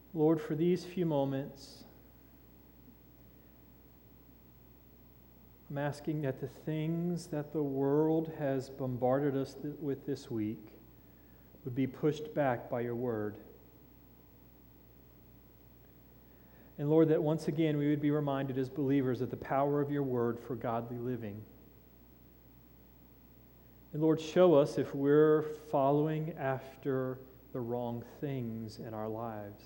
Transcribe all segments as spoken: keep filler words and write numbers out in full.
Lord, for these few moments, I'm asking that the things that the world has bombarded us th- with this week would be pushed back by your word. And Lord, that once again we would be reminded as believers of the power of your word for godly living. And Lord, show us if we're following after the wrong things in our lives.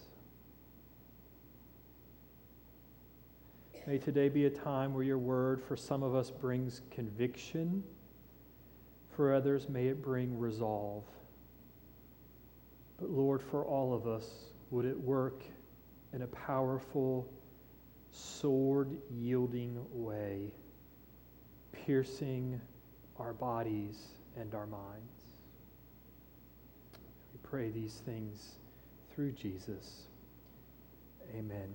May today be a time where your word for some of us brings conviction. For others, may it bring resolve. But Lord, for all of us, would it work in a powerful, sword-yielding way, piercing our bodies and our minds. We pray these things through Jesus. Amen.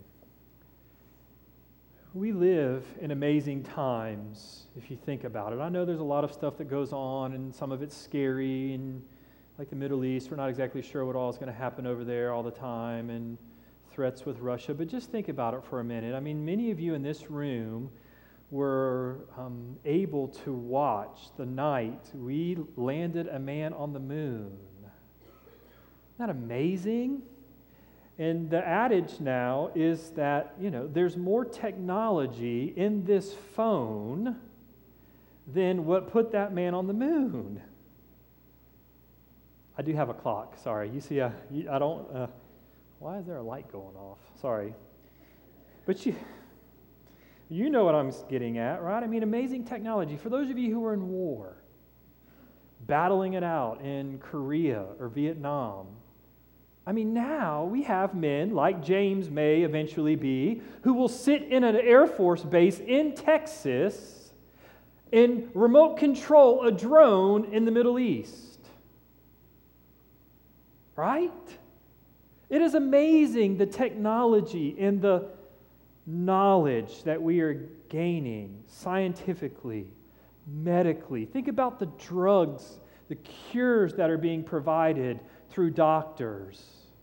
We live in amazing times, if you think about it. I know there's a lot of stuff that goes on, and some of it's scary, and like the Middle East, we're not exactly sure what all is going to happen over there all the time, and threats with Russia, but just think about it for a minute. I mean, many of you in this room were um, able to watch the night we landed a man on the moon. Isn't that amazing? And the adage now is that, you know, there's more technology in this phone than what put that man on the moon. I do have a clock, sorry. You see, I, I don't, uh, why is there a light going off? Sorry. But you, you know what I'm getting at, right? I mean, amazing technology. For those of you who are in war, battling it out in Korea or Vietnam, I mean, now we have men, like James may eventually be, who will sit in an Air Force base in Texas and remote control a drone in the Middle East. Right? It is amazing the technology and the knowledge that we are gaining scientifically, medically. Think about the drugs, the cures that are being provided through doctors.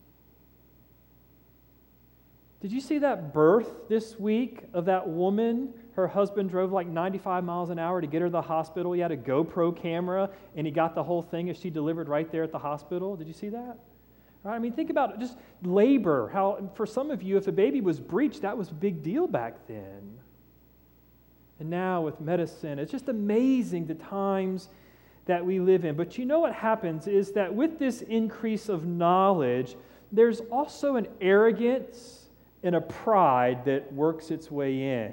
Did you see that birth this week of that woman? Her husband drove like ninety-five miles an hour to get her to the hospital. He had a GoPro camera, and he got the whole thing as she delivered right there at the hospital. Did you see that? Right? I mean, think about just labor. How, for some of you, if a baby was breached, that was a big deal back then. And now with medicine, it's just amazing the times that we live in. But you know what happens is that with this increase of knowledge, there's also an arrogance and a pride that works its way in.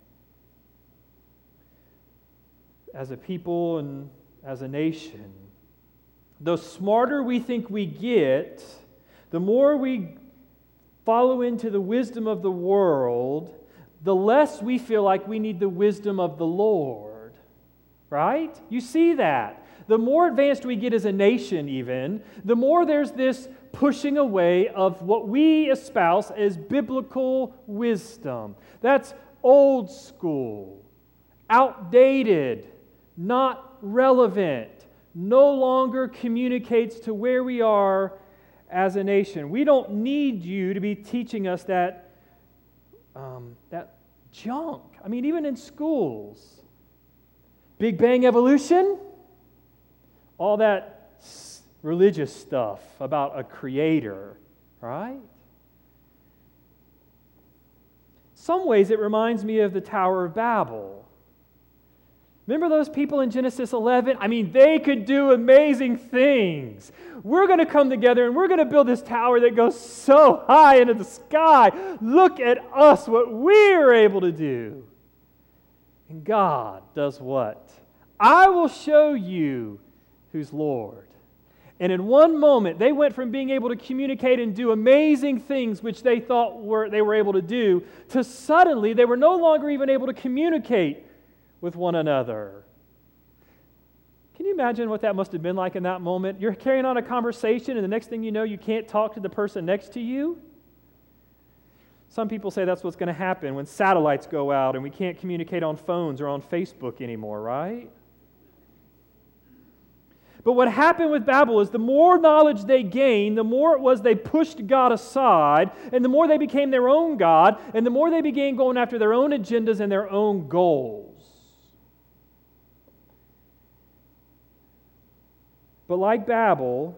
As a people and as a nation, the smarter we think we get, the more we follow into the wisdom of the world, the less we feel like we need the wisdom of the Lord. Right? You see that. The more advanced we get as a nation even, the more there's this pushing away of what we espouse as biblical wisdom. That's old school, outdated, not relevant, no longer communicates to where we are as a nation. We don't need you to be teaching us that, um, that junk. I mean, even in schools. Big Bang evolution, all that religious stuff about a creator, right? Some ways it reminds me of the Tower of Babel. Remember those people in Genesis eleven? I mean, they could do amazing things. We're going to come together and we're going to build this tower that goes so high into the sky. Look at us, what we're able to do. And God does what? I will show you who's Lord. And in one moment, they went from being able to communicate and do amazing things, which they thought were they were able to do, to suddenly they were no longer even able to communicate with one another. Can you imagine what that must have been like in that moment? You're carrying on a conversation, and the next thing you know, you can't talk to the person next to you. Some people say that's what's going to happen when satellites go out and we can't communicate on phones or on Facebook anymore, right? But what happened with Babel is the more knowledge they gained, the more it was they pushed God aside, and the more they became their own God, and the more they began going after their own agendas and their own goals. But like Babel,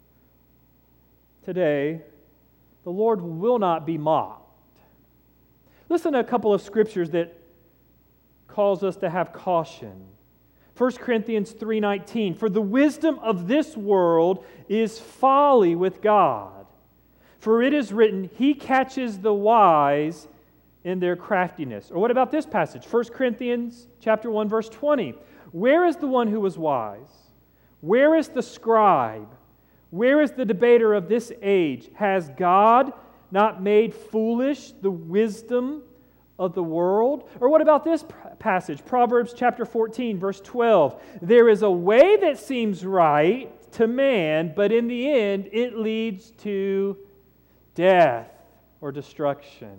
today, the Lord will not be mocked. Listen to a couple of scriptures that calls us to have caution. First Corinthians three nineteen, for the wisdom of this world is folly with God. For it is written, He catches the wise in their craftiness. Or what about this passage? First Corinthians chapter one, verse twenty. Where is the one who was wise? Where is the scribe? Where is the debater of this age? Has God not made foolish the wisdom of the world? Or what about this passage? Proverbs chapter fourteen, verse twelve. There is a way that seems right to man, but in the end it leads to death or destruction.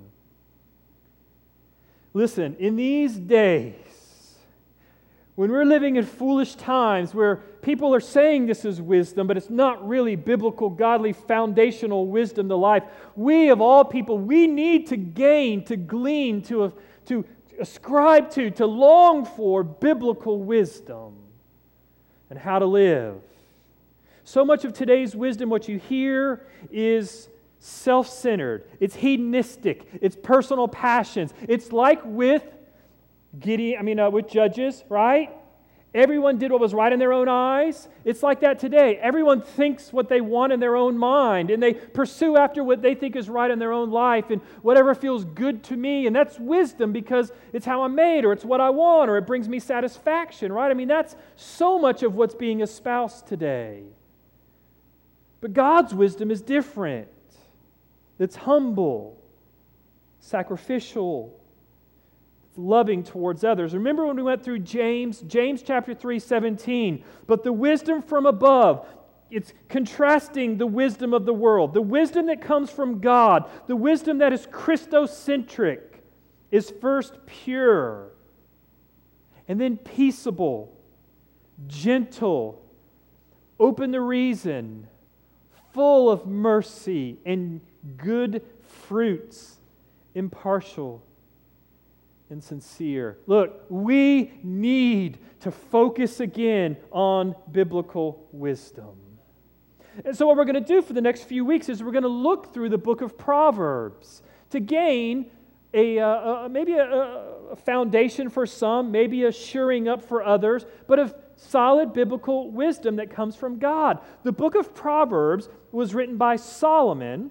Listen, in these days, when we're living in foolish times where people are saying this is wisdom, but it's not really biblical, godly, foundational wisdom to life, we of all people, we need to gain, to glean, to, to ascribe to, to long for biblical wisdom and how to live. So much of today's wisdom, what you hear, is self-centered. It's hedonistic. It's personal passions. It's like with Gideon, I mean, uh, with Judges, right? Everyone did what was right in their own eyes. It's like that today. Everyone thinks what they want in their own mind, and they pursue after what they think is right in their own life, and whatever feels good to me, and that's wisdom because it's how I'm made, or it's what I want, or it brings me satisfaction, right? I mean, that's so much of what's being espoused today. But God's wisdom is different. It's humble, sacrificial, loving towards others. Remember when we went through James, James chapter three, seventeen. But the wisdom from above, it's contrasting the wisdom of the world. The wisdom that comes from God, the wisdom that is Christocentric, is first pure, and then peaceable, gentle, open to reason, full of mercy and good fruits, impartial and sincere. Look, we need to focus again on biblical wisdom. And so what we're going to do for the next few weeks is we're going to look through the book of Proverbs to gain a, uh, a maybe a, a foundation for some, maybe a shoring up for others, but of solid biblical wisdom that comes from God. The book of Proverbs was written by Solomon.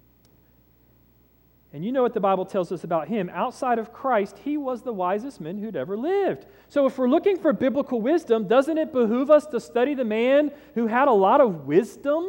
And you know what the Bible tells us about him. Outside of Christ, he was the wisest man who'd ever lived. So if we're looking for biblical wisdom, doesn't it behoove us to study the man who had a lot of wisdom?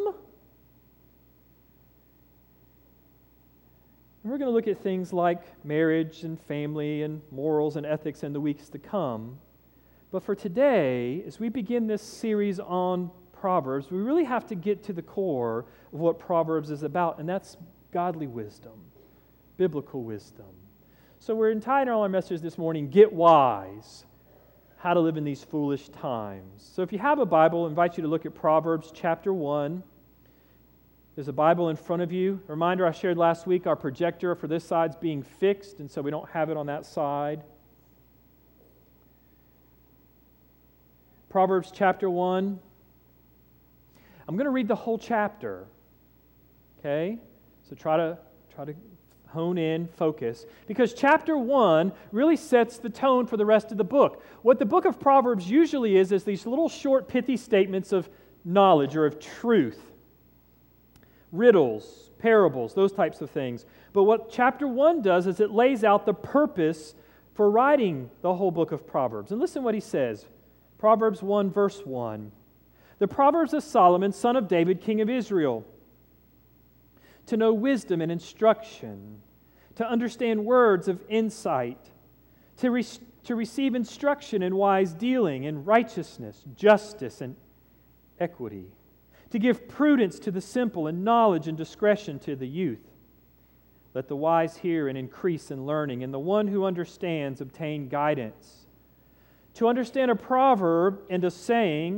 And we're going to look at things like marriage and family and morals and ethics in the weeks to come. But for today, as we begin this series on Proverbs, we really have to get to the core of what Proverbs is about, and that's godly wisdom. Biblical wisdom. So we're entitling our message this morning, Get Wise, How to Live in These Foolish Times. So if you have a Bible, I invite you to look at Proverbs chapter one. There's a Bible in front of you. A reminder I shared last week, our projector for this side's being fixed, and so we don't have it on that side. Proverbs chapter one. I'm going to read the whole chapter. Okay? So try to try to hone in, focus, because chapter one really sets the tone for the rest of the book. What the book of Proverbs usually is, is these little short, pithy statements of knowledge or of truth. Riddles, parables, those types of things. But what chapter one does is it lays out the purpose for writing the whole book of Proverbs. And listen what he says. Proverbs one, verse one. The Proverbs of Solomon, son of David, king of Israel, to know wisdom and instruction, to understand words of insight, to, re- to receive instruction in wise dealing and righteousness, justice and equity, to give prudence to the simple and knowledge and discretion to the youth. Let the wise hear and increase in learning, and the one who understands obtain guidance. To understand a proverb and a saying,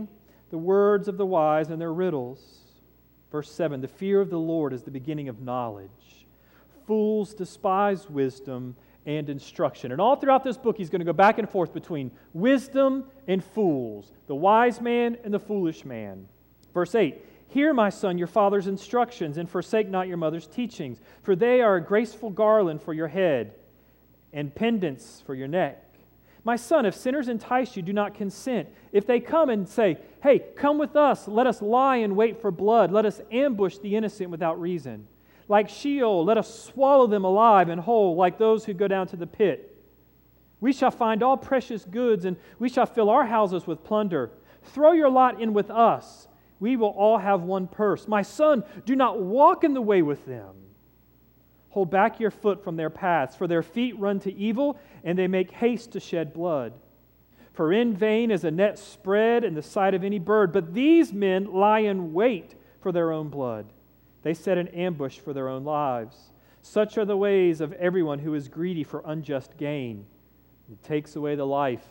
the words of the wise and their riddles. Verse seven, the fear of the Lord is the beginning of knowledge. Fools despise wisdom and instruction. And all throughout this book, he's going to go back and forth between wisdom and fools, the wise man and the foolish man. Verse eight, hear, my son, your father's instructions, and forsake not your mother's teachings, for they are a graceful garland for your head and pendants for your neck. My son, if sinners entice you, do not consent. If they come and say, hey, come with us, let us lie in wait for blood, let us ambush the innocent without reason. Like Sheol, let us swallow them alive and whole, like those who go down to the pit. We shall find all precious goods, and we shall fill our houses with plunder. Throw your lot in with us. We will all have one purse. My son, do not walk in the way with them. Hold back your foot from their paths, for their feet run to evil, and they make haste to shed blood. For in vain is a net spread in the sight of any bird, but these men lie in wait for their own blood. They set an ambush for their own lives. Such are the ways of everyone who is greedy for unjust gain. It takes away the life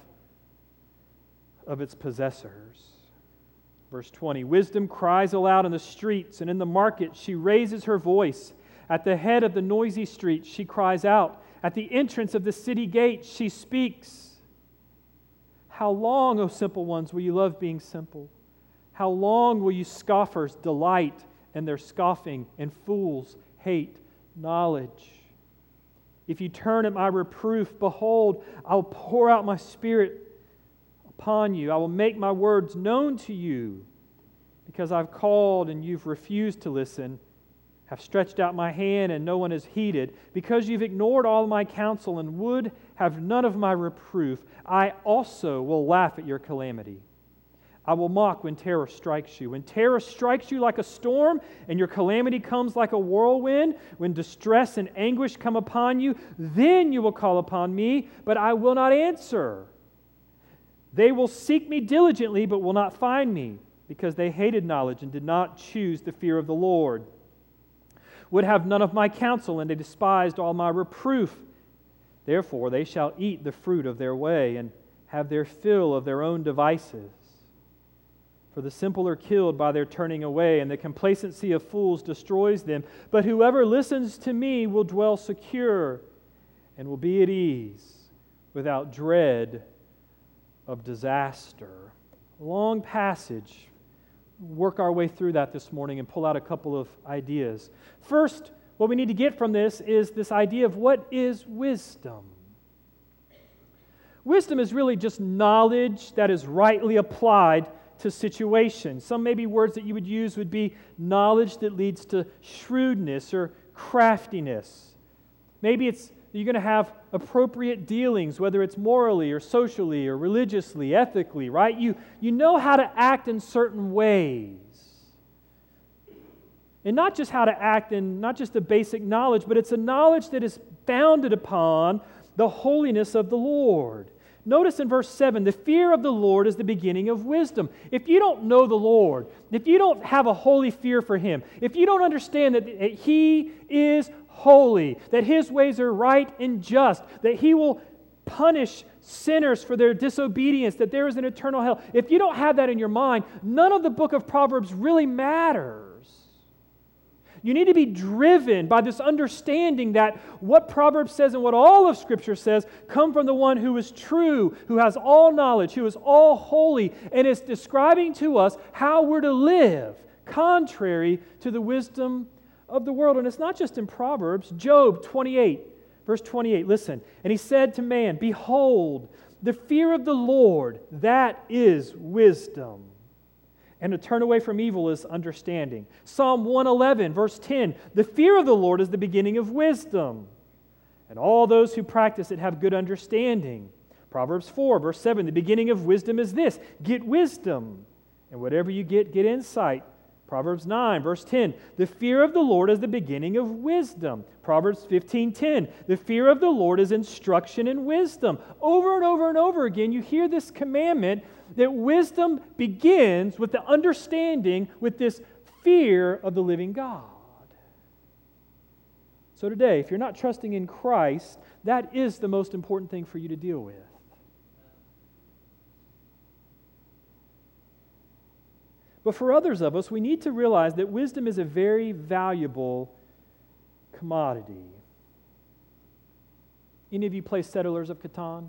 of its possessors. Verse twenty, wisdom cries aloud in the streets, and in the market she raises her voice. At the head of the noisy street she cries out. At the entrance of the city gate she speaks. How long, O simple ones, will you love being simple? How long will you scoffers delight in their scoffing, and fools hate knowledge? If you turn at my reproof, behold, I will pour out my spirit upon you. I will make my words known to you. Because I've called and you've refused to listen, have stretched out my hand and no one has heeded. Because you've ignored all my counsel and would have none of my reproof, I also will laugh at your calamity. I will mock when terror strikes you. When terror strikes you like a storm and your calamity comes like a whirlwind, when distress and anguish come upon you, then you will call upon me, but I will not answer. They will seek me diligently, but will not find me, because they hated knowledge and did not choose the fear of the Lord. Would have none of my counsel, and they despised all my reproof. Therefore they shall eat the fruit of their way and have their fill of their own devices. For the simple are killed by their turning away, and the complacency of fools destroys them. But whoever listens to me will dwell secure and will be at ease without dread of disaster. A long passage. Work our way through that this morning and pull out a couple of ideas. First, what we need to get from this is this idea of what is wisdom. Wisdom is really just knowledge that is rightly applied to situations. Some maybe words that you would use would be knowledge that leads to shrewdness or craftiness. Maybe it's you're going to have appropriate dealings, whether it's morally or socially or religiously, ethically, right? You, you know how to act in certain ways. And not just how to act in not just a basic knowledge, but it's a knowledge that is founded upon the holiness of the Lord. Notice in verse seven, the fear of the Lord is the beginning of wisdom. If you don't know the Lord, if you don't have a holy fear for Him, if you don't understand that He is holy, that His ways are right and just, that He will punish sinners for their disobedience, that there is an eternal hell, if you don't have that in your mind, none of the book of Proverbs really matters. You need to be driven by this understanding that what Proverbs says and what all of Scripture says come from the one who is true, who has all knowledge, who is all holy, and is describing to us how we're to live contrary to the wisdom of the world. And it's not just in Proverbs. Job twenty-eight, verse twenty-eight, listen. And he said to man, behold, the fear of the Lord, that is wisdom. And to turn away from evil is understanding. Psalm one eleven, verse ten, the fear of the Lord is the beginning of wisdom, and all those who practice it have good understanding. Proverbs four, verse seven, the beginning of wisdom is this, get wisdom, and whatever you get, get insight. Proverbs nine, verse ten, the fear of the Lord is the beginning of wisdom. Proverbs fifteen ten, the fear of the Lord is instruction in wisdom. Over and over and over again, you hear this commandment that wisdom begins with the understanding, with this fear of the living God. So today, if you're not trusting in Christ, that is the most important thing for you to deal with. But for others of us, we need to realize that wisdom is a very valuable commodity. Any of you play Settlers of Catan?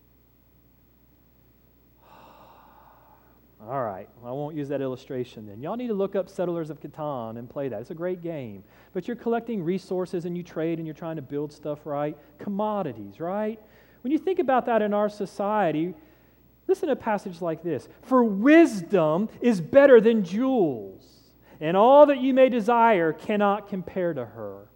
All right, well, I won't use that illustration then. Y'all need to look up Settlers of Catan and play that. It's a great game. But you're collecting resources and you trade and you're trying to build stuff, right? Commodities, right? When you think about that in our society, listen to a passage like this. For wisdom is better than jewels, and all that you may desire cannot compare to her.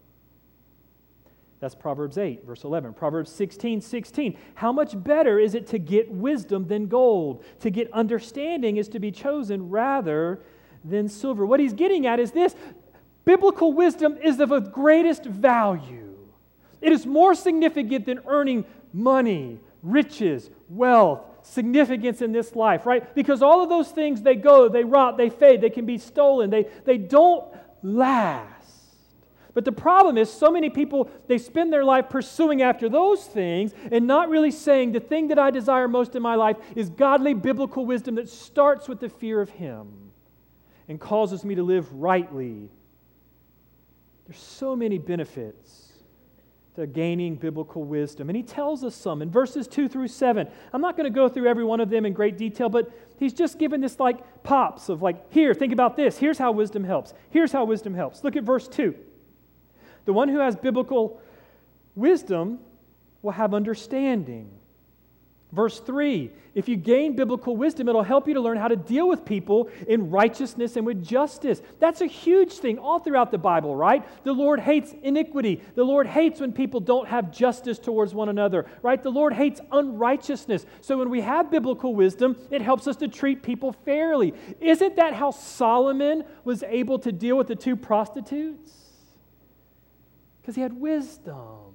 That's Proverbs eight, verse eleven. Proverbs sixteen, sixteen. How much better is it to get wisdom than gold? To get understanding is to be chosen rather than silver. What he's getting at is this. Biblical wisdom is of the greatest value. It is more significant than earning money, riches, wealth, significance in this life, right? Because all of those things, they go, they rot, they fade, they can be stolen, they, they don't last. But the problem is so many people, they spend their life pursuing after those things and not really saying the thing that I desire most in my life is godly biblical wisdom that starts with the fear of Him and causes me to live rightly. There's so many benefits to gaining biblical wisdom. And he tells us some in verses two through seven. I'm not going to go through every one of them in great detail, but he's just given this like pops of like, here, think about this. Here's how wisdom helps. Here's how wisdom helps. Look at verse two. The one who has biblical wisdom will have understanding. Verse three, if you gain biblical wisdom, it'll help you to learn how to deal with people in righteousness and with justice. That's a huge thing all throughout the Bible, right? The Lord hates iniquity. The Lord hates when people don't have justice towards one another, right? The Lord hates unrighteousness. So when we have biblical wisdom, it helps us to treat people fairly. Isn't that how Solomon was able to deal with the two prostitutes? Because he had wisdom.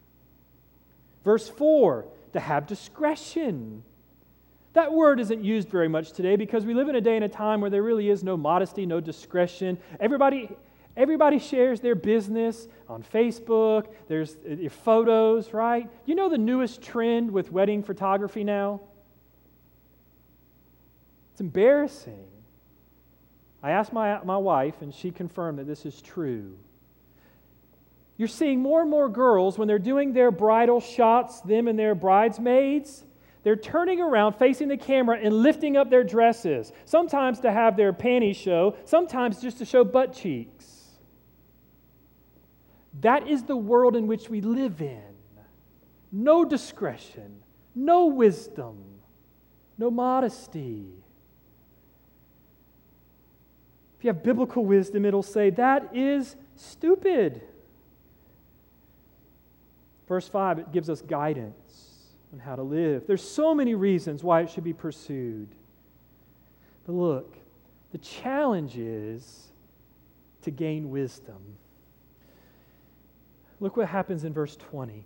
Verse four, to have discretion. That word isn't used very much today because we live in a day and a time where there really is no modesty, no discretion. Everybody, everybody shares their business on Facebook. There's your photos, right? You know the newest trend with wedding photography now? It's embarrassing. I asked my, my wife, and she confirmed that this is true. You're seeing more and more girls, when they're doing their bridal shots, them and their bridesmaids, they're turning around, facing the camera, and lifting up their dresses. Sometimes to have their panties show, sometimes just to show butt cheeks. That is the world in which we live in. No discretion, no wisdom, no modesty. If you have biblical wisdom, it'll say, that is stupid. Verse five, it gives us guidance on how to live. There's so many reasons why it should be pursued. But look, the challenge is to gain wisdom. Look what happens in verse twenty.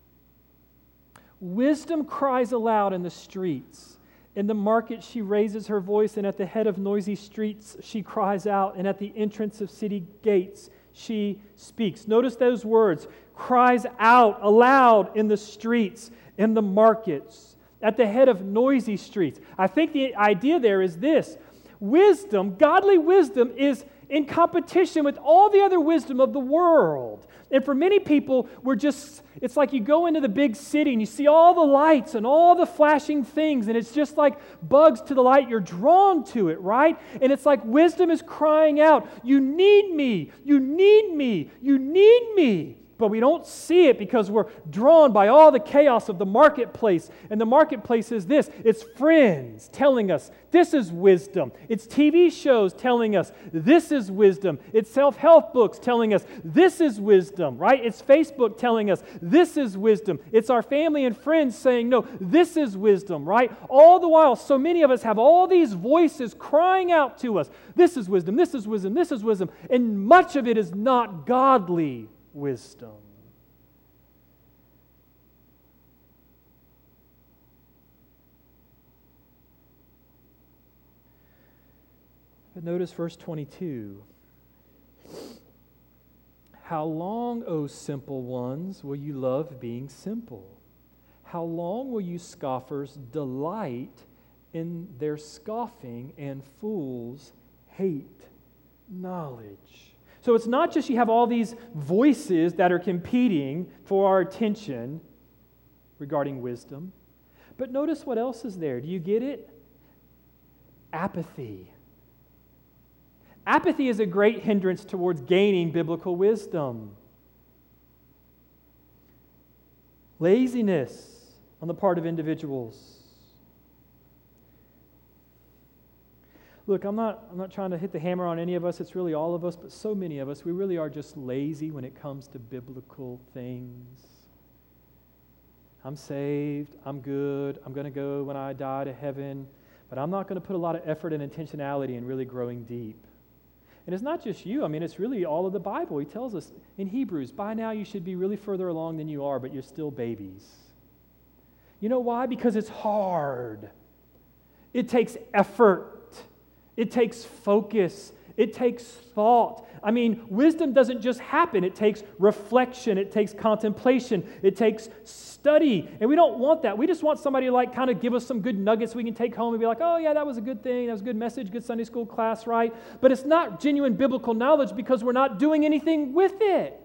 Wisdom cries aloud in the streets. In the market she raises her voice, and at the head of noisy streets she cries out, and at the entrance of city gates she speaks. Notice those words. Cries out aloud in the streets, in the markets, at the head of noisy streets. I think the idea there is this. Wisdom, godly wisdom, is in competition with all the other wisdom of the world. And for many people, we're just, it's like you go into the big city and you see all the lights and all the flashing things, and it's just like bugs to the light. You're drawn to it, right? And it's like wisdom is crying out, you need me, you need me, you need me. But we don't see it because we're drawn by all the chaos of the marketplace. And the marketplace is this. It's friends telling us this is wisdom. It's T V shows telling us this is wisdom. It's self-help books telling us this is wisdom, right? It's Facebook telling us this is wisdom. It's our family and friends saying, no, this is wisdom, right? All the while, so many of us have all these voices crying out to us. This is wisdom, this is wisdom, this is wisdom. And much of it is not godly wisdom. But notice verse twenty-two. How long, O simple ones, will you love being simple? How long will you scoffers delight in their scoffing and fools hate knowledge. So it's not just you have all these voices that are competing for our attention regarding wisdom, but notice what else is there. Do you get it? Apathy. Apathy is a great hindrance towards gaining biblical wisdom. Laziness on the part of individuals. Look, I'm not, I'm not trying to hit the hammer on any of us. It's really all of us, but so many of us, we really are just lazy when it comes to biblical things. I'm saved. I'm good. I'm going to go when I die to heaven. But I'm not going to put a lot of effort and intentionality in really growing deep. And it's not just you. I mean, it's really all of the Bible. He tells us in Hebrews, by now you should be really further along than you are, but you're still babies. You know why? Because it's hard. It takes effort. It takes focus. It takes thought. I mean, wisdom doesn't just happen. It takes reflection. It takes contemplation. It takes study. And we don't want that. We just want somebody to like kind of give us some good nuggets we can take home and be like, oh yeah, that was a good thing. That was a good message, good Sunday school class, right? But it's not genuine biblical knowledge because we're not doing anything with it.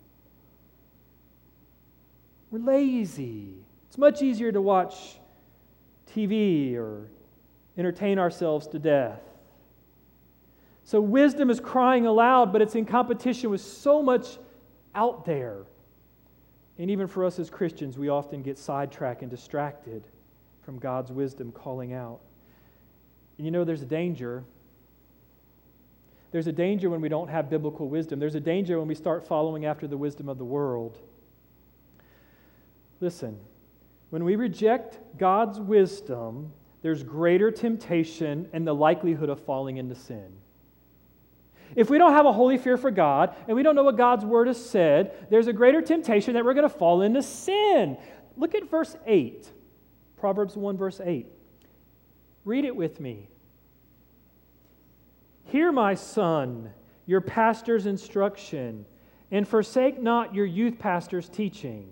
We're lazy. It's much easier to watch T V or entertain ourselves to death. So wisdom is crying aloud, but it's in competition with so much out there. And even for us as Christians, we often get sidetracked and distracted from God's wisdom calling out. And you know, there's a danger. There's a danger when we don't have biblical wisdom. There's a danger when we start following after the wisdom of the world. Listen, when we reject God's wisdom, there's greater temptation and the likelihood of falling into sin. If we don't have a holy fear for God and we don't know what God's Word has said, there's a greater temptation that we're going to fall into sin. Look at verse eight. Proverbs one, verse eight. Read it with me. Hear, my son, your pastor's instruction, and forsake not your youth pastor's teaching.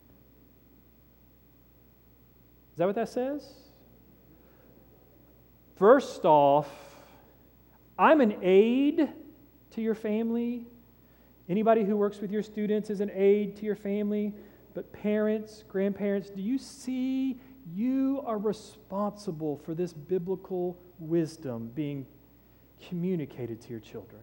Is that what that says? First off, I'm an aid to your family. Anybody who works with your students is an aid to your family. But parents, grandparents, do you see you are responsible for this biblical wisdom being communicated to your children?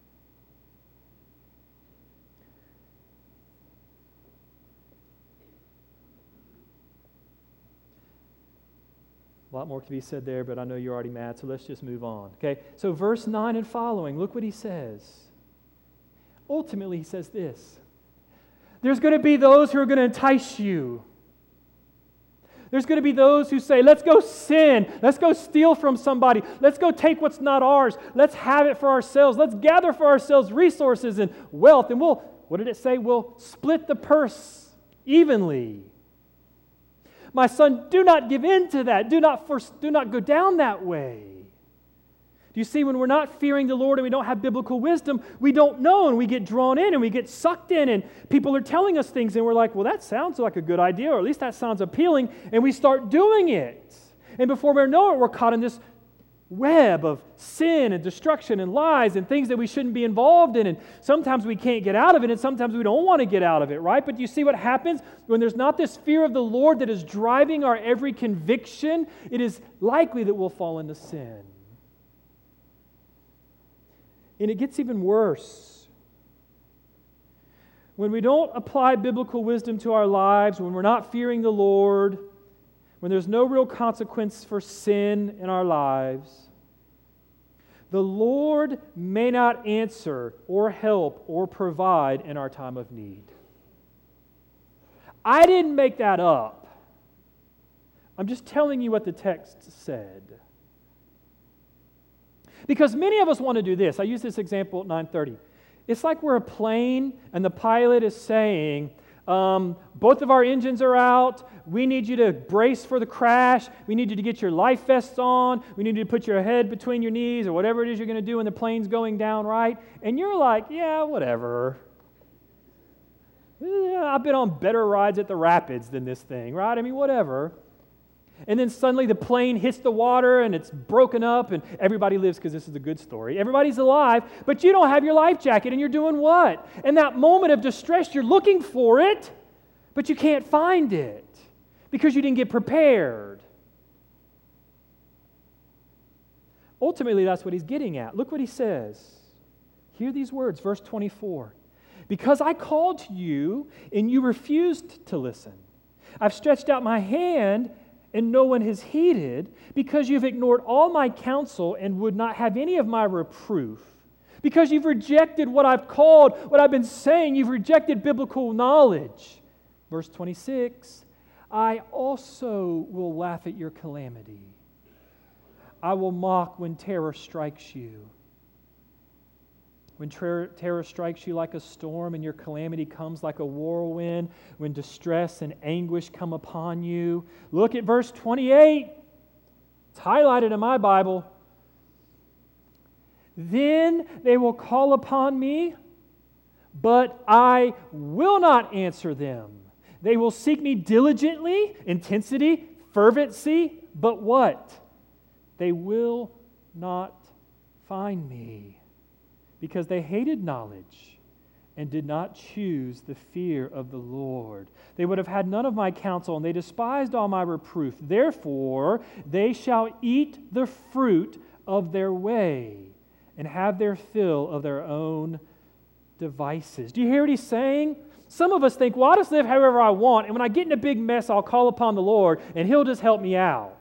A lot more to be said there, but I know you're already mad, so let's just move on. Okay, so verse nine and following, look what he says. Ultimately, he says this. There's going to be those who are going to entice you. There's going to be those who say, let's go sin. Let's go steal from somebody. Let's go take what's not ours. Let's have it for ourselves. Let's gather for ourselves resources and wealth. And we'll, what did it say? We'll split the purse evenly. My son, do not give in to that. Do not, force, do not go down that way. Do you see, when we're not fearing the Lord and we don't have biblical wisdom, we don't know and we get drawn in and we get sucked in and people are telling us things and we're like, well, that sounds like a good idea, or at least that sounds appealing, and we start doing it. And before we know it, we're caught in this web of sin and destruction and lies and things that we shouldn't be involved in. And sometimes we can't get out of it and sometimes we don't want to get out of it, right? But you see what happens when there's not this fear of the Lord that is driving our every conviction? It is likely that we'll fall into sin. And it gets even worse. When we don't apply biblical wisdom to our lives, when we're not fearing the Lord, when there's no real consequence for sin in our lives, the Lord may not answer or help or provide in our time of need. I didn't make that up. I'm just telling you what the text said. Because many of us want to do this. I use this example at nine thirty. It's like we're a plane and the pilot is saying, um, both of our engines are out. We need you to brace for the crash. We need you to get your life vests on. We need you to put your head between your knees or whatever it is you're going to do when the plane's going down, right? And you're like, yeah, whatever. Yeah, I've been on better rides at the Rapids than this thing, right? I mean, whatever. And then suddenly the plane hits the water and it's broken up and everybody lives because this is a good story. Everybody's alive, but you don't have your life jacket and you're doing what? In that moment of distress, you're looking for it, but you can't find it because you didn't get prepared. Ultimately, that's what he's getting at. Look what he says. Hear these words, verse twenty-four. Because I called to you and you refused to listen. I've stretched out my hand and no one has heeded, because you've ignored all my counsel and would not have any of my reproof. Because you've rejected what I've called, what I've been saying, you've rejected biblical knowledge. Verse twenty-six, I also will laugh at your calamity. I will mock when terror strikes you. When terror, terror strikes you like a storm and your calamity comes like a whirlwind, when distress and anguish come upon you. Look at verse twenty-eight. It's highlighted in my Bible. Then they will call upon me, but I will not answer them. They will seek me diligently, intensity, fervency, but what? They will not find me. Because they hated knowledge and did not choose the fear of the Lord. They would have had none of my counsel, and they despised all my reproof. Therefore, they shall eat the fruit of their way and have their fill of their own devices. Do you hear what he's saying? Some of us think, well, I'll just live however I want, and when I get in a big mess, I'll call upon the Lord, and He'll just help me out.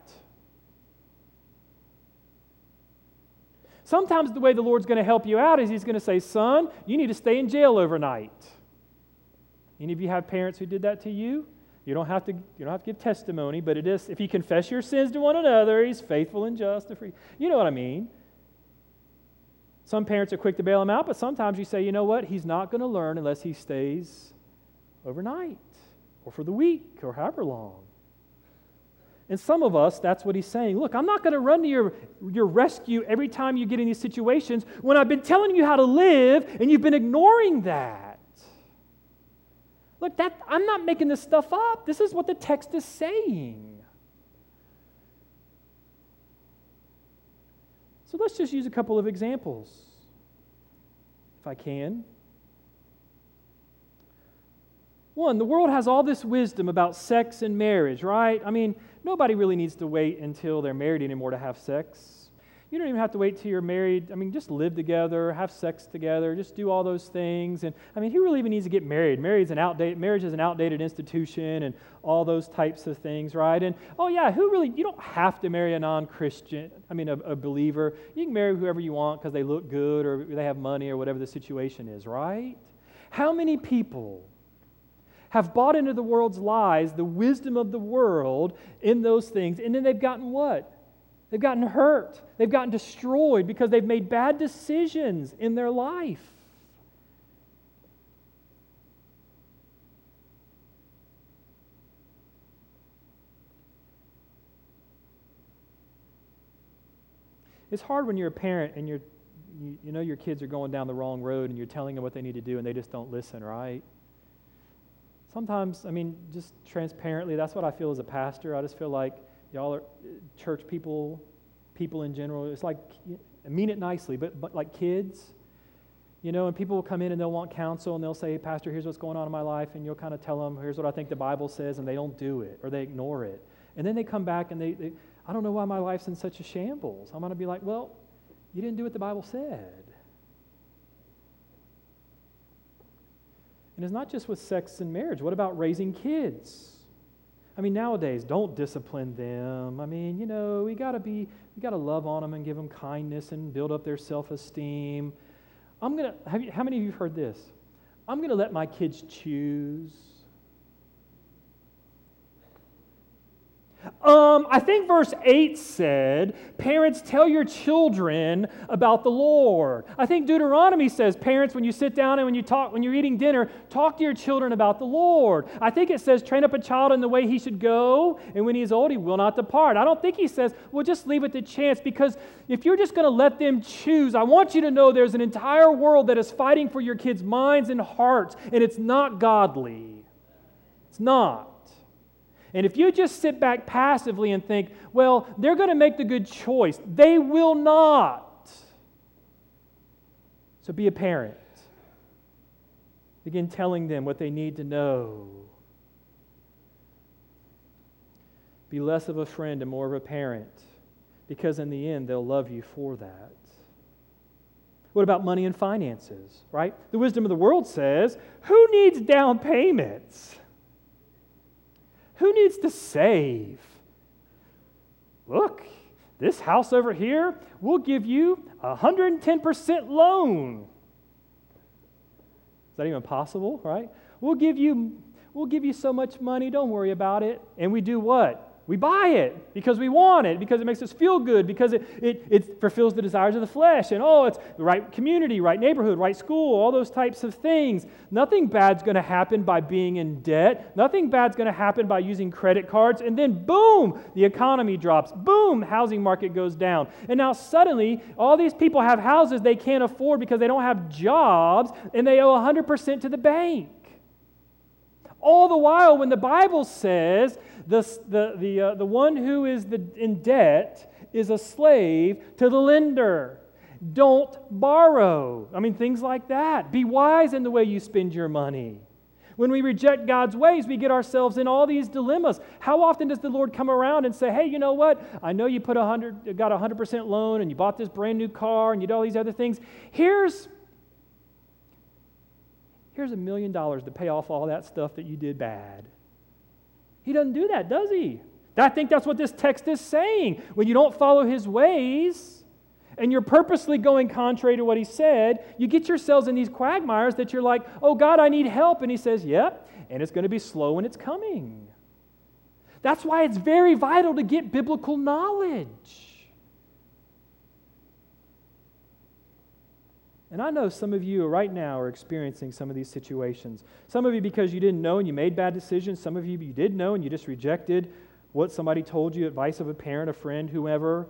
Sometimes the way the Lord's going to help you out is He's going to say, son, you need to stay in jail overnight. Any of you have parents who did that to you? You don't have to, you don't have to give testimony, but it is, if you confess your sins to one another, He's faithful and just. And free. You know what I mean. Some parents are quick to bail him out, but sometimes you say, you know what? He's not going to learn unless he stays overnight or for the week or however long. And some of us, that's what he's saying. Look, I'm not going to run to your, your rescue every time you get in these situations when I've been telling you how to live and you've been ignoring that. Look, that I'm not making this stuff up. This is what the text is saying. So let's just use a couple of examples, if I can. One, the world has all this wisdom about sex and marriage, right? I mean, nobody really needs to wait until they're married anymore to have sex. You don't even have to wait till you're married. I mean, just live together, have sex together, just do all those things. And I mean, who really even needs to get married? Marriage is an outdated, marriage is an outdated institution and all those types of things, right? And oh yeah, who really, you don't have to marry a non-Christian, I mean, a, a believer. You can marry whoever you want because they look good or they have money or whatever the situation is, right? How many people have bought into the world's lies, the wisdom of the world in those things, and then they've gotten what? They've gotten hurt. They've gotten destroyed because they've made bad decisions in their life. It's hard when you're a parent and you're, you, you know your kids are going down the wrong road and you're telling them what they need to do and they just don't listen, right? Sometimes, I mean, just transparently, that's what I feel as a pastor. I just feel like y'all are church people, people in general. It's like, I mean it nicely, but, but like kids, you know, and people will come in and they'll want counsel and they'll say, hey, Pastor, here's what's going on in my life. And you'll kind of tell them, here's what I think the Bible says, and they don't do it or they ignore it. And then they come back and they, they I don't know why my life's in such a shambles. I'm going to be like, well, you didn't do what the Bible said. And it's not just with sex and marriage. What about raising kids? I mean, nowadays, don't discipline them. I mean, you know, we got to be, we got to love on them and give them kindness and build up their self-esteem. I'm going to, have you, how many of you have heard this? I'm going to let my kids choose. Um, I think verse eight said, parents, tell your children about the Lord. I think Deuteronomy says, parents, when you sit down and when you talk, when you're eating dinner, talk to your children about the Lord. I think it says, train up a child in the way he should go, and when he is old, he will not depart. I don't think he says, well, just leave it to chance, because if you're just going to let them choose, I want you to know there's an entire world that is fighting for your kids' minds and hearts, and it's not godly. It's not. And if you just sit back passively and think, well, they're going to make the good choice, they will not. So be a parent. Begin telling them what they need to know. Be less of a friend and more of a parent, because in the end, they'll love you for that. What about money and finances, right? The wisdom of the world says, who needs down payments? Who needs to save? Look, this house over here, we'll give you a one hundred ten percent loan. Is that even possible, right? We'll give you, we'll give you so much money, don't worry about it. And we do what? We buy it because we want it, because it makes us feel good, because it, it, it fulfills the desires of the flesh. And oh, it's the right community, right neighborhood, right school, all those types of things. Nothing bad's going to happen by being in debt. Nothing bad's going to happen by using credit cards. And then boom, the economy drops. Boom, housing market goes down. And now suddenly, all these people have houses they can't afford because they don't have jobs, and they owe one hundred percent to the bank. All the while, when the Bible says the, the, the, uh, the one who is the, in debt is a slave to the lender. Don't borrow. I mean, things like that. Be wise in the way you spend your money. When we reject God's ways, we get ourselves in all these dilemmas. How often does the Lord come around and say, hey, you know what? I know you put a hundred, got a one hundred percent loan, and you bought this brand new car, and you did all these other things. Here's Here's a million dollars to pay off all that stuff that you did bad. He doesn't do that, does he? I think that's what this text is saying. When you don't follow his ways and you're purposely going contrary to what he said, you get yourselves in these quagmires that you're like, oh God, I need help. And he says, yep, and it's going to be slow when it's coming. That's why it's very vital to get biblical knowledge. And I know some of you right now are experiencing some of these situations. Some of you because you didn't know and you made bad decisions. Some of you you did know and you just rejected what somebody told you, advice of a parent, a friend, whoever.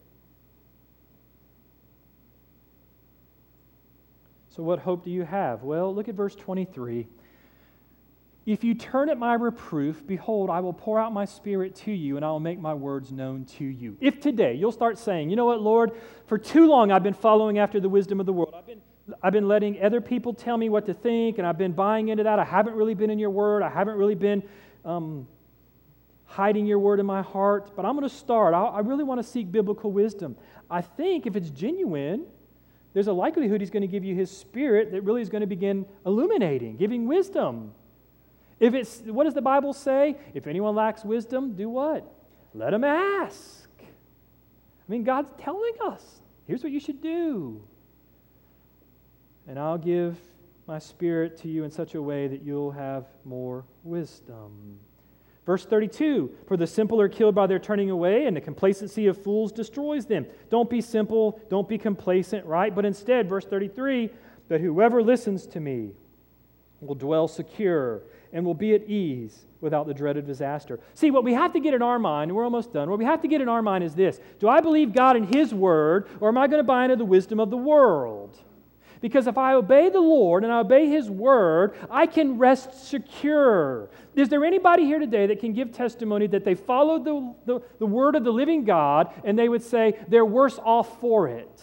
So what hope do you have? Well, look at verse twenty-three. If you turn at my reproof, behold, I will pour out my Spirit to you, and I will make my words known to you. If today you'll start saying, you know what, Lord, for too long I've been following after the wisdom of the world. I've been, I've been letting other people tell me what to think, and I've been buying into that. I haven't really been in your word. I haven't really been um, hiding your word in my heart. But I'm going to start. I, I really want to seek biblical wisdom. I think if it's genuine, there's a likelihood he's going to give you his Spirit that really is going to begin illuminating, giving wisdom. If it's, what does the Bible say? If anyone lacks wisdom, do what? Let him ask. I mean, God's telling us, here's what you should do. And I'll give my Spirit to you in such a way that you'll have more wisdom. Verse thirty-two, for the simple are killed by their turning away, and the complacency of fools destroys them. Don't be simple, don't be complacent, right? But instead, verse thirty-three, that whoever listens to me will dwell secure and will be at ease without the dread of disaster. See, what we have to get in our mind, and we're almost done, what we have to get in our mind is this. Do I believe God in His Word, or am I going to buy into the wisdom of the world? Because if I obey the Lord and I obey His Word, I can rest secure. Is there anybody here today that can give testimony that they followed the, the, the Word of the living God and they would say they're worse off for it?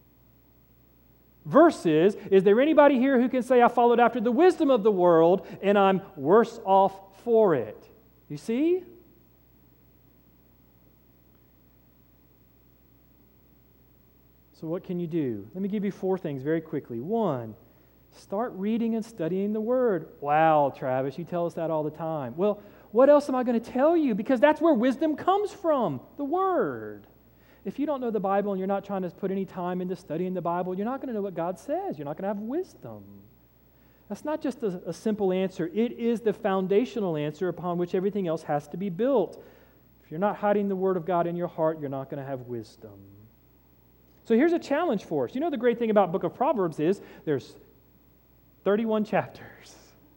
Versus, is there anybody here who can say I followed after the wisdom of the world and I'm worse off for it? You see? So what can you do? Let me give you four things very quickly. One, start reading and studying the Word. Wow, Travis, you tell us that all the time. Well, what else am I going to tell you? Because that's where wisdom comes from, the Word. If you don't know the Bible and you're not trying to put any time into studying the Bible, you're not going to know what God says. You're not going to have wisdom. That's not just a, a simple answer. It is the foundational answer upon which everything else has to be built. If you're not hiding the Word of God in your heart, you're not going to have wisdom. So here's a challenge for us. You know the great thing about Book of Proverbs is there's thirty-one chapters.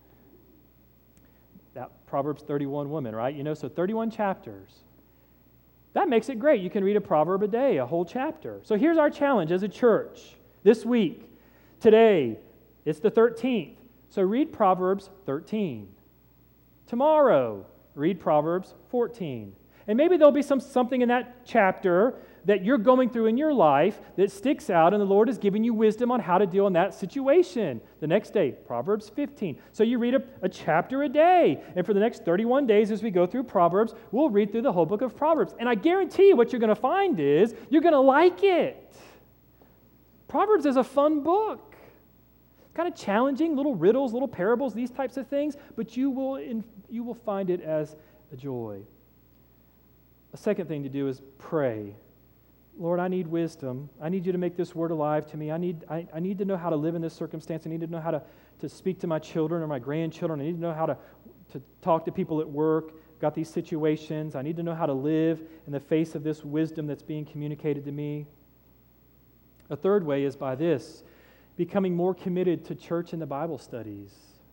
That Proverbs thirty-one woman, right? You know, so thirty-one chapters. That makes it great. You can read a proverb a day, a whole chapter. So here's our challenge as a church this week. Today, it's the thirteenth. So read Proverbs thirteen. Tomorrow, read Proverbs fourteen. And maybe there'll be some something in that chapter that you're going through in your life that sticks out, and the Lord is giving you wisdom on how to deal in that situation. The next day, Proverbs fifteen. So you read a, a chapter a day. And for the next thirty-one days as we go through Proverbs, we'll read through the whole book of Proverbs. And I guarantee you what you're going to find is you're going to like it. Proverbs is a fun book. Kind of challenging, little riddles, little parables, these types of things, but you will, in, you will find it as a joy. A second thing to do is pray. Lord, I need wisdom. I need you to make this word alive to me. I need I, I need to know how to live in this circumstance. I need to know how to, to speak to my children or my grandchildren. I need to know how to, to talk to people at work. Got these situations. I need to know how to live in the face of this wisdom that's being communicated to me. A third way is by this, becoming more committed to church and the Bible studies.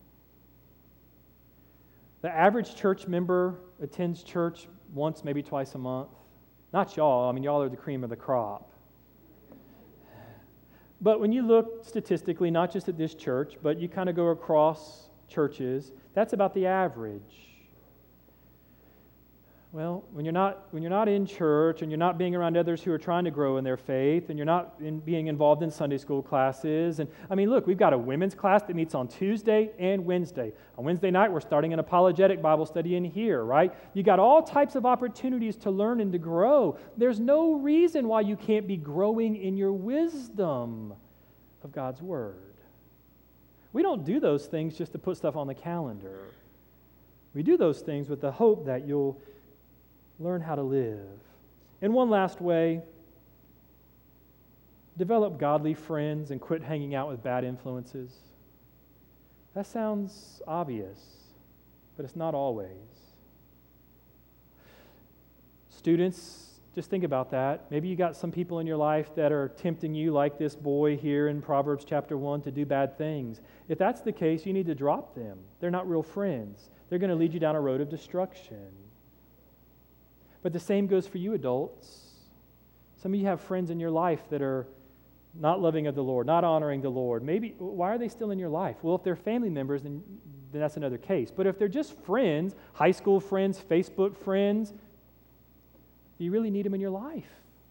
The average church member attends church once, maybe twice a month. Not y'all. I mean, y'all are the cream of the crop. But when you look statistically, not just at this church, but you kind of go across churches, that's about the average. Well, when you're not when you're not in church and you're not being around others who are trying to grow in their faith, and you're not in, being involved in Sunday school classes, and I mean, look, we've got a women's class that meets on Tuesday and Wednesday. On Wednesday night, we're starting an apologetic Bible study in here, right? You got all types of opportunities to learn and to grow. There's no reason why you can't be growing in your wisdom of God's Word. We don't do those things just to put stuff on the calendar. We do those things with the hope that you'll learn how to live. And one last way, develop godly friends and quit hanging out with bad influences. That sounds obvious, but it's not always. Students, just think about that. Maybe you got some people in your life that are tempting you, like this boy here in Proverbs chapter one, to do bad things. If that's the case, you need to drop them. They're not real friends. They're going to lead you down a road of destruction. But the same goes for you adults. Some of you have friends in your life that are not loving of the Lord, not honoring the Lord. Maybe, why are they still in your life? Well, if they're family members, then, then that's another case. But if they're just friends, high school friends, Facebook friends, do you really need them in your life?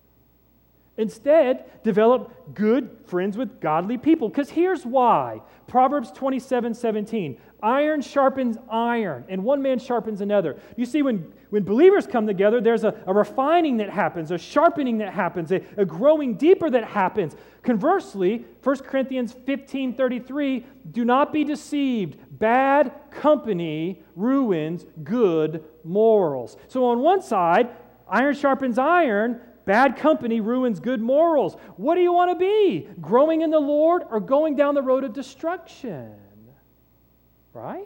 Instead, develop good friends with godly people. Because here's why. Proverbs twenty-seven seventeen. Iron sharpens iron, and one man sharpens another. You see, when, when believers come together, there's a, a refining that happens, a sharpening that happens, a, a growing deeper that happens. Conversely, First Corinthians fifteen thirty-three, do not be deceived. Bad company ruins good morals. So on one side, iron sharpens iron, bad company ruins good morals. What do you want to be? Growing in the Lord or going down the road of destruction? Right?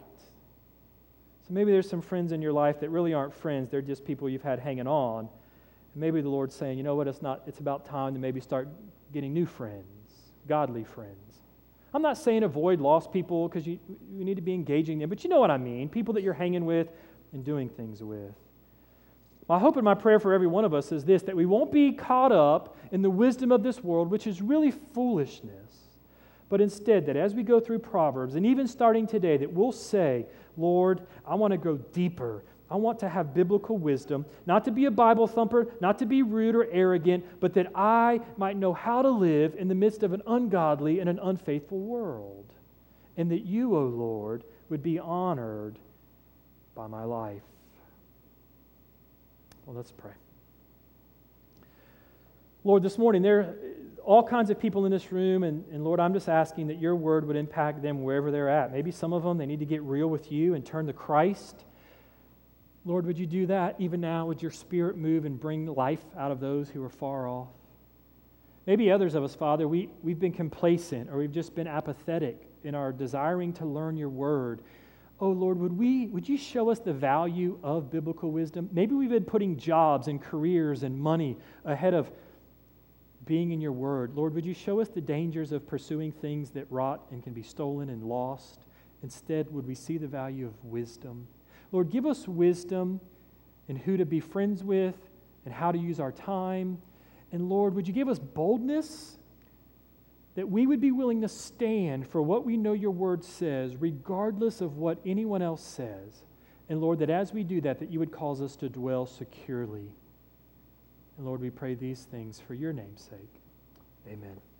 So maybe there's some friends in your life that really aren't friends. They're just people you've had hanging on. And maybe the Lord's saying, you know what, it's not. It's about time to maybe start getting new friends, godly friends. I'm not saying avoid lost people because you, you need to be engaging them, but you know what I mean. People that you're hanging with and doing things with. My hope and my prayer for every one of us is this, that we won't be caught up in the wisdom of this world, which is really foolishness. But instead, that as we go through Proverbs, and even starting today, that we'll say, Lord, I want to go deeper. I want to have biblical wisdom, not to be a Bible thumper, not to be rude or arrogant, but that I might know how to live in the midst of an ungodly and an unfaithful world. And that you, O Lord, would be honored by my life. Well, let's pray. Lord, this morning there are all kinds of people in this room, and, and Lord, I'm just asking that your word would impact them wherever they're at. Maybe some of them, they need to get real with you and turn to Christ. Lord, would you do that even now? Would your Spirit move and bring life out of those who are far off? Maybe others of us, Father, we, we've been complacent or we've just been apathetic in our desiring to learn your word. Oh, Lord, would we? Would you show us the value of biblical wisdom? Maybe we've been putting jobs and careers and money ahead of being in your word. Lord, would you show us the dangers of pursuing things that rot and can be stolen and lost? Instead, would we see the value of wisdom? Lord, give us wisdom in who to be friends with and how to use our time. And Lord, would you give us boldness that we would be willing to stand for what we know your word says, regardless of what anyone else says. And Lord, that as we do that, that you would cause us to dwell securely. And Lord, we pray these things for your name's sake. Amen.